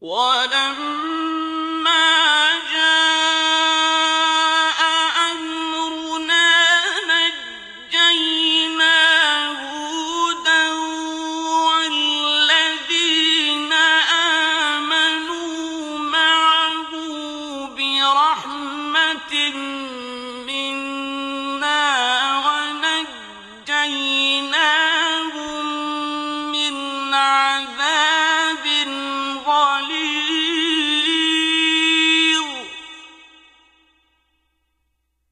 وَلَمَّا جَاءَ أَمْرُنَا نَجَّيْنَا هُودًا وَالَّذِينَ آمَنُوا مَعَهُ بِرَحْمَةٍ